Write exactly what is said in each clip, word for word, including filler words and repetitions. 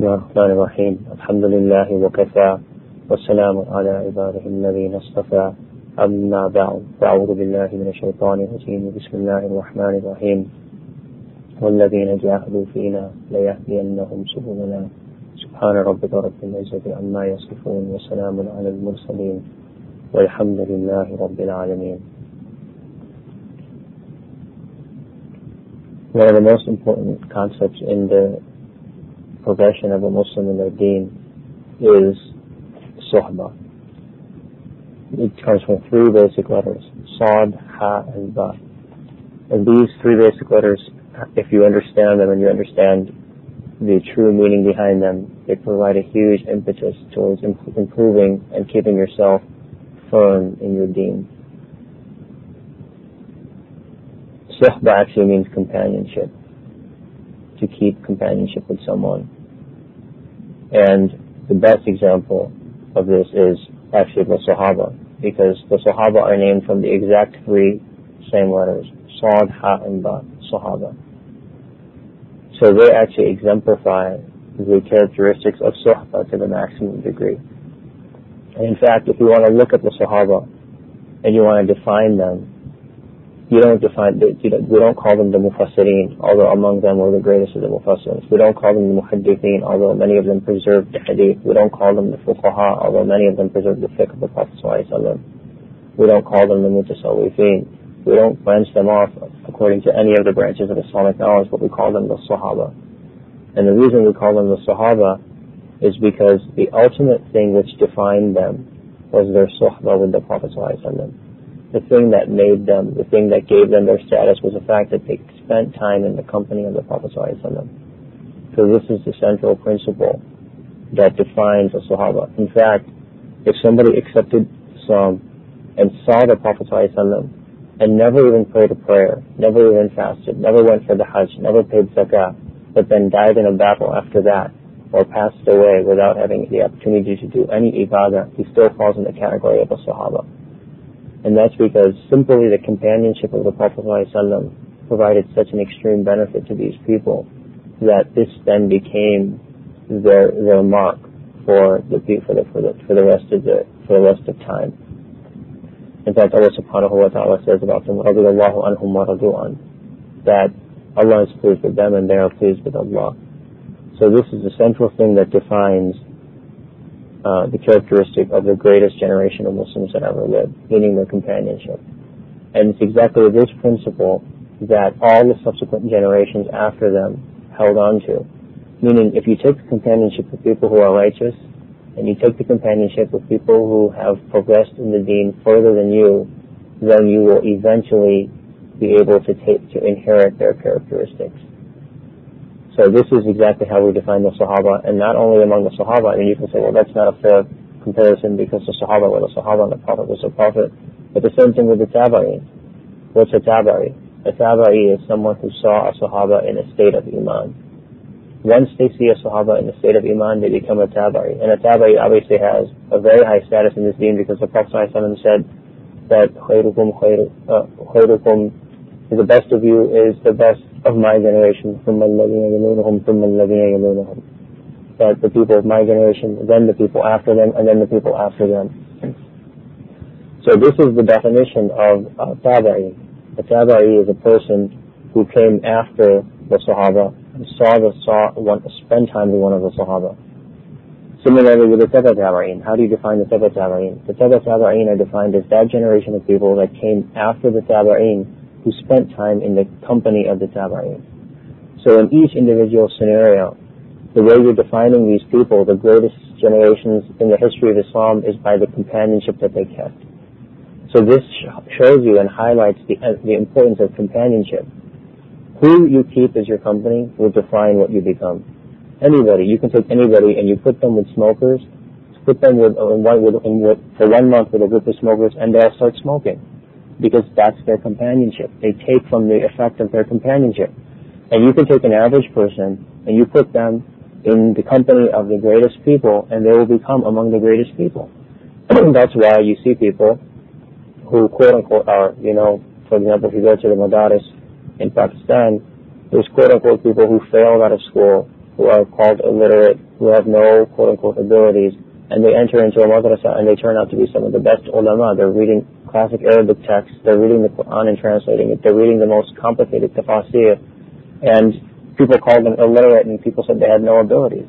الله الرحمن الرحيم الحمد لله وكفى والسلام على عباده الذين اصطفى أما بعد فأعوذ بالله من الشيطان الرجيم بسم الله الرحمن الرحيم والذين جاهدوا فينا ليهدينهم سبلنا سبحان ربك رب العزة عما يصفون وسلام على المرسلين والحمد لله رب العالمين. One of the most important concepts in the progression of a Muslim in their deen is suhbah. It comes from three basic letters, Sad, Ha, and Ba. And these three basic letters, if you understand them and you understand the true meaning behind them, they provide a huge impetus towards improving and keeping yourself firm in your deen. Suhbah actually means companionship, to keep companionship with someone. And the best example of this is actually the Sahaba, because the Sahaba are named from the exact three same letters, Sad, Ha, and Ba, Sahaba. So they actually exemplify the characteristics of Suhbah to the maximum degree. And in fact, if you want to look at the Sahaba and you want to define them, you don't define, you know, we don't call them the Mufassirin, although among them were the greatest of the Mufassirin. We don't call them the Muhaddithin, although many of them preserved the Hadith. We don't call them the Fuqaha, although many of them preserved the fiqh of the Prophet ﷺ. We don't call them the Mutasawwifin. We don't branch them off according to any of the branches of Islamic knowledge, but we call them the Sahaba. And the reason we call them the Sahaba is because the ultimate thing which defined them was their suhbah with the Prophet ﷺ. The thing that made them, the thing that gave them their status was the fact that they spent time in the company of the Prophet ﷺ. So this is the central principle that defines a Sahaba. In fact, if somebody accepted Islam and saw the Prophet ﷺ and never even prayed a prayer, never even fasted, never went for the Hajj, never paid zakah, but then died in a battle after that, or passed away without having the opportunity to do any ibadah, he still falls in the category of a Sahaba. And that's because simply the companionship of the Prophet ﷺ provided such an extreme benefit to these people that this then became their their mark for the for the for the for the rest of the for the rest of time. In fact, Allah subhanahu wa ta'ala says about them, radiyallahu anhum wa radu an, that Allah is pleased with them and they are pleased with Allah. So this is the central thing that defines Uh, the characteristic of the greatest generation of Muslims that ever lived, meaning their companionship. And it's exactly this principle that all the subsequent generations after them held on to. Meaning, if you take the companionship with people who are righteous, and you take the companionship with people who have progressed in the deen further than you, then you will eventually be able to take to inherit their characteristics. So this is exactly how we define the Sahaba, and not only among the Sahaba. I mean, you can say, well, that's not a fair comparison because the Sahaba were the Sahaba and the Prophet was the Prophet. But the same thing with the Tabi'in. What's a Tabi'i? A Tabi'i is someone who saw a Sahaba in a state of Iman. Once they see a Sahaba in a state of Iman, they become a Tabi'i. And a Tabi'i obviously has a very high status in this deen because the Prophet ﷺ said that khairukum khairukum, the best of you is the best of my generation, from that the people of my generation, then the people after them, and then the people after them. So this is the definition of uh, Tabi'i. A Tabi'i is a person who came after the Sahaba and saw the saw one spend time with one of the Sahaba. Similarly with the Tabi' Tabi'in, how do you define the Tabi' Tabi'in? The Tabi' Tabi'in are defined as that generation of people that came after the Tabi'in who spent time in the company of the Tabi'in. So in each individual scenario, the way you're defining these people, the greatest generations in the history of Islam, is by the companionship that they kept. So this shows you and highlights the, uh, the importance of companionship. Who you keep as your company will define what you become. Anybody, you can take anybody and you put them with smokers, put them with, uh, one, with, with for one month with a group of smokers, and they'll start smoking. Because that's their companionship. They take from the effect of their companionship. And you can take an average person and you put them in the company of the greatest people and they will become among the greatest people. That's why you see people who quote unquote are, you know, for example, if you go to the Madaris in Pakistan, there's quote unquote people who failed out of school who are called illiterate, who have no quote-unquote abilities, and they enter into a madrasa and they turn out to be some of the best ulama. They're reading classic Arabic texts, they're reading the Quran and translating it, they're reading the most complicated tafasir, and people called them illiterate and people said they had no abilities.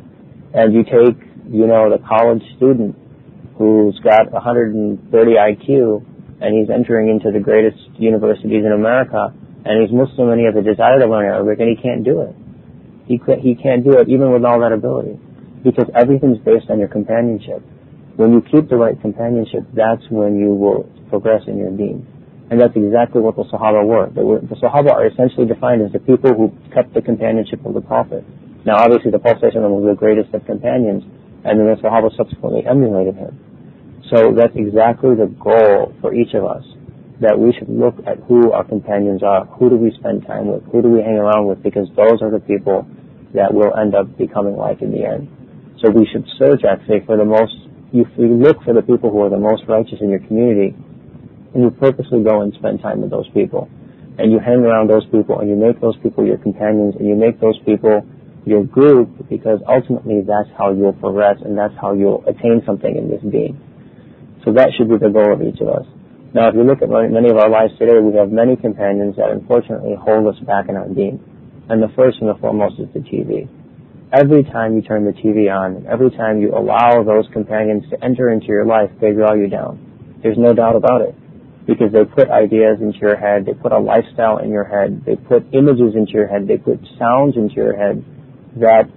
And you take, you know, the college student who's got one hundred thirty I Q and he's entering into the greatest universities in America, and he's Muslim and he has a desire to learn Arabic and he can't do it. He can't, he can't do it even with all that ability, because everything's based on your companionship. When you keep the right companionship, that's when you will progress in your deen. And that's exactly what the Sahaba were. They were. The Sahaba are essentially defined as the people who kept the companionship of the Prophet. Now obviously the Prophet was the greatest of companions, and then the Sahaba subsequently emulated him. So that's exactly the goal for each of us, that we should look at who our companions are, who do we spend time with, who do we hang around with, because those are the people that we'll end up becoming like in the end. So we should search actually for the most, you, you look for the people who are the most righteous in your community, and you purposely go and spend time with those people. And you hang around those people, and you make those people your companions, and you make those people your group, because ultimately that's how you'll progress, and that's how you'll attain something in this deen. So that should be the goal of each of us. Now if you look at many of our lives today, we have many companions that unfortunately hold us back in our deen. And the first and the foremost is the T V. Every time you turn the T V on, every time you allow those companions to enter into your life, they draw you down. There's no doubt about it. Because they put ideas into your head, they put a lifestyle in your head, they put images into your head, they put sounds into your head that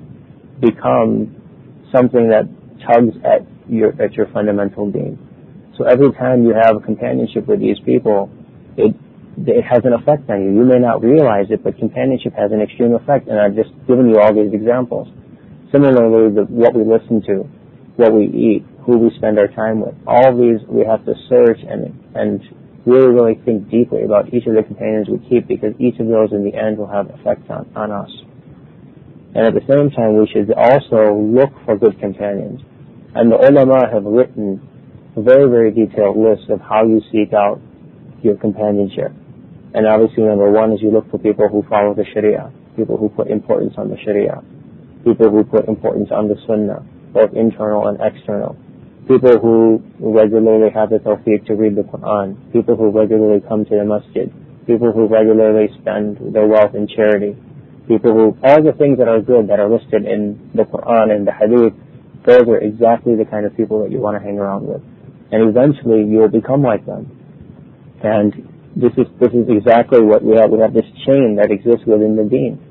become something that tugs at your, at your fundamental being. So every time you have a companionship with these people, it it has an effect on you. You may not realize it, but companionship has an extreme effect, and I've just given you all these examples. Similarly, the, what we listen to, what we eat, who we spend our time with, all of these we have to search and and really, really think deeply about each of the companions we keep, because each of those in the end will have effects on, on us. And at the same time, we should also look for good companions. And the ulama have written a very, very detailed list of how you seek out your companionship. And obviously, number one is you look for people who follow the Sharia, people who put importance on the Sharia, people who put importance on the Sunnah, both internal and external, people who regularly have the tawfiq to read the Quran, people who regularly come to the masjid, people who regularly spend their wealth in charity, people who, all the things that are good that are listed in the Quran and the Hadith, those are exactly the kind of people that you want to hang around with. And eventually you will become like them. And this is this is exactly what we have. We have this chain that exists within the deen.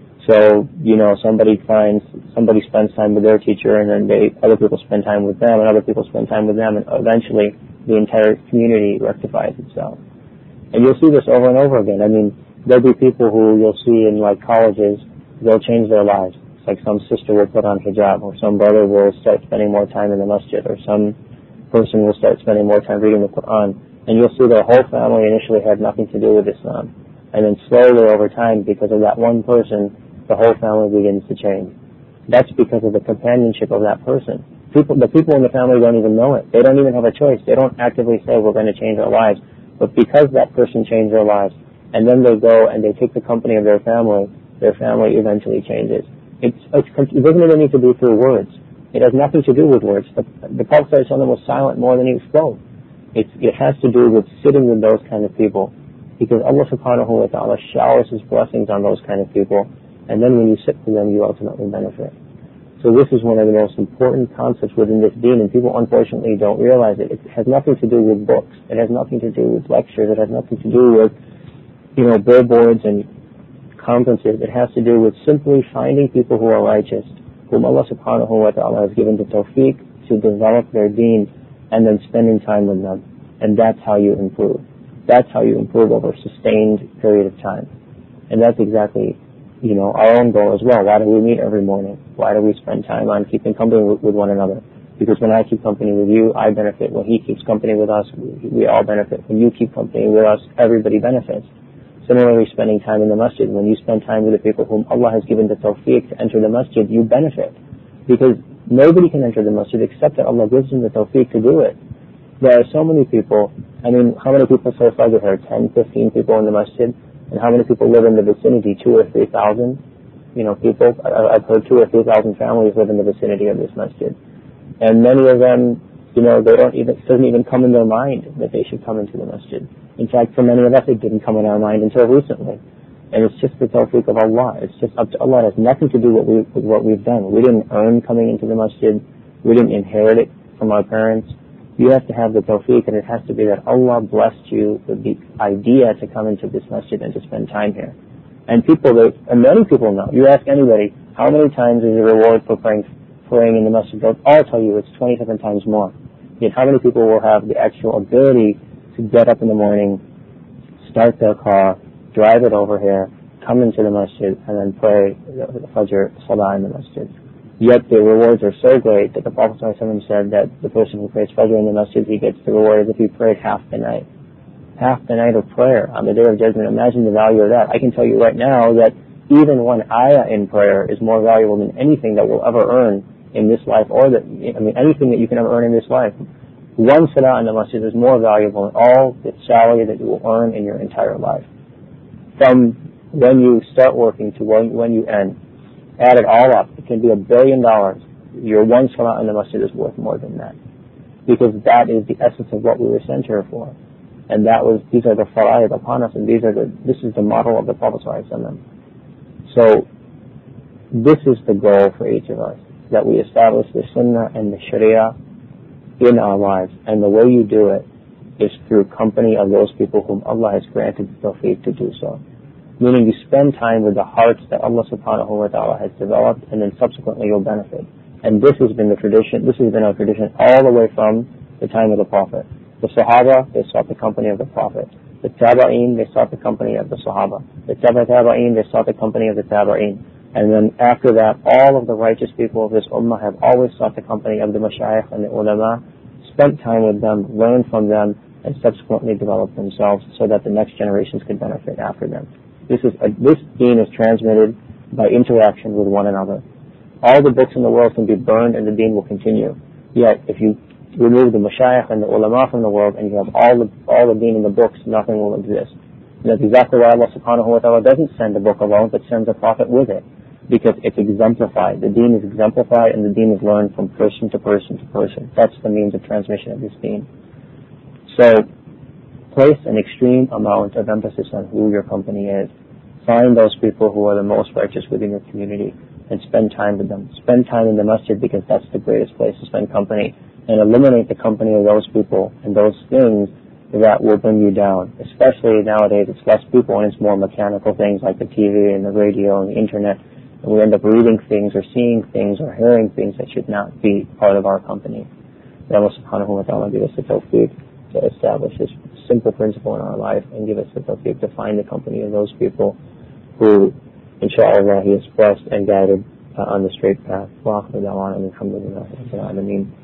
So, you know, somebody finds, somebody spends time with their teacher, and then they, other people spend time with them, and other people spend time with them, and eventually the entire community rectifies itself. And you'll see this over and over again. I mean, there'll be people who you'll see in like colleges, they'll change their lives. It's like some sister will put on hijab, or some brother will start spending more time in the masjid, or some person will start spending more time reading the Quran. And you'll see their whole family initially had nothing to do with Islam. And then slowly over time, because of that one person, the whole family begins to change. That's because of the companionship of that person. People, the people in the family don't even know it. They don't even have a choice. They don't actively say, we're going to change our lives. But because that person changed their lives, and then they go and they take the company of their family, their family eventually changes. It's, it's, it doesn't even need to be through words. It has nothing to do with words. The, the Prophet ﷺ was silent more than he spoke. It's, it has to do with sitting with those kind of people, because Allah subhanahu wa ta'ala showers His blessings on those kind of people, and then when you sit with them, you ultimately benefit. So this is one of the most important concepts within this deen, and people unfortunately don't realize it. It has nothing to do with books. It has nothing to do with lectures. It has nothing to do with, you know, billboards and conferences. It has to do with simply finding people who are righteous, whom Allah subhanahu wa ta'ala has given the tawfiq to develop their deen, and then spending time with them. And that's how you improve. That's how you improve over a sustained period of time. And that's exactly, you know, our own goal as well. Why do we meet every morning? Why do we spend time on keeping company with, with one another? Because when I keep company with you, I benefit. When he keeps company with us, we, we all benefit. When you keep company with us, everybody benefits. Similarly, spending time in the masjid. When you spend time with the people whom Allah has given the tawfiq to enter the masjid, you benefit. Because nobody can enter the masjid except that Allah gives them the tawfiq to do it. There are so many people. I mean, how many people say Fajr here? ten, fifteen people in the masjid? And how many people live in the vicinity? Two or three thousand? you know, people, I, I've heard two or three thousand families live in the vicinity of this masjid. And many of them, you know, they don't even, it doesn't even come in their mind that they should come into the masjid. In fact, for many of us, it didn't come in our mind until recently. And it's just the tawfiq of Allah. It's just up to Allah. It has nothing to do with what, we, with what we've done. We didn't earn coming into the masjid. We didn't inherit it from our parents. You have to have the tawfiq, and it has to be that Allah blessed you with the idea to come into this masjid and to spend time here. And people, that, and many people know. You ask anybody, how many times is the reward for praying, praying in the masjid? They'll all tell you it's twenty-seven times more. Yet how many people will have the actual ability to get up in the morning, start their car, drive it over here, come into the masjid, and then pray the Fajr Salah in the masjid? Yet the rewards are so great that the Prophet ﷺ said that the person who prays Fajr in the masjid, he gets the reward as if he prayed half the night. Half the night of prayer on the Day of Judgment. Imagine the value of that. I can tell you right now that even one ayah in prayer is more valuable than anything that we'll ever earn in this life, or that, I mean, anything that you can ever earn in this life. One salah in the masjid is more valuable than all the salary that you will earn in your entire life. From when you start working to when, when you end, add it all up, it can be a billion dollars. Your one salah in the masjid is worth more than that. Because that is the essence of what we were sent here for. And that was, these are the fara'id upon us, and these are the, this is the model of the Prophet ﷺ. So, this is the goal for each of us, that we establish the sunnah and the sharia in our lives. And the way you do it is through company of those people whom Allah has granted the tawfiq to do so. Meaning you spend time with the hearts that Allah subhanahu wa ta'ala has developed, and then subsequently you'll benefit. And this has been the tradition, this has been our tradition all the way from the time of the Prophet. The Sahaba, they sought the company of the Prophet. The Tabaeen, they sought the company of the Sahaba. The Taba Tabaeen, they sought the company of the Tabaeen. And then after that, all of the righteous people of this ummah have always sought the company of the Mashayikh and the ulama, spent time with them, learned from them, and subsequently developed themselves so that the next generations could benefit after them. This is a, this deen is transmitted by interaction with one another. All the books in the world can be burned and the deen will continue. Yet, if you remove the mashayikh and the ulama from the world and you have all the all the deen in the books, nothing will exist. And that's exactly why Allah subhanahu wa ta'ala doesn't send the book alone, but sends a prophet with it. Because it's exemplified. The deen is exemplified and the deen is learned from person to person to person. That's the means of transmission of this deen. So, place an extreme amount of emphasis on who your company is. Find those people who are the most righteous within your community and spend time with them. Spend time in the masjid because that's the greatest place to spend company. And eliminate the company of those people and those things that will bring you down. Especially nowadays, it's less people and it's more mechanical things like the T V and the radio and the internet. And we end up reading things or seeing things or hearing things that should not be part of our company. May Allah subhanahu wa ta'ala give us the tawfiq to establish this simple principle in our life and give us the tawfiq to find the company of those people who, inshallah, He has blessed and guided uh, on the straight path. Wa akhir da'wana alhamdulillah rabbil alameen.